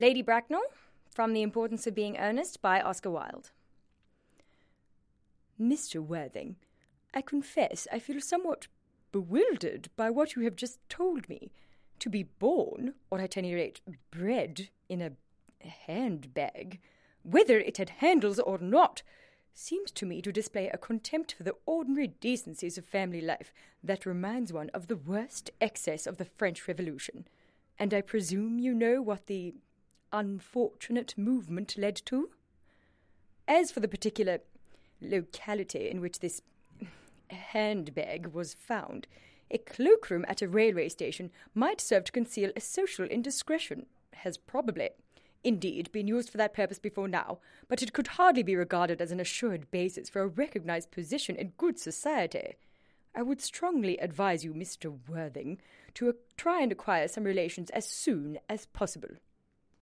Lady Bracknell, from The Importance of Being Earnest by Oscar Wilde. Mr. Worthing, I confess I feel somewhat bewildered by what you have just told me. To be born, or at any rate bred, in a handbag, whether it had handles or not, seems to me to display a contempt for the ordinary decencies of family life that reminds one of the worst excess of the French Revolution. And I presume you know what the unfortunate movement led to? As for the particular locality in which this handbag was found, a cloakroom at a railway station might serve to conceal a social indiscretion, has probably, indeed, been used for that purpose before now, but it could hardly be regarded as an assured basis for a recognized position in good society. I would strongly advise you, Mr. Worthing, to try and acquire some relations as soon as possible.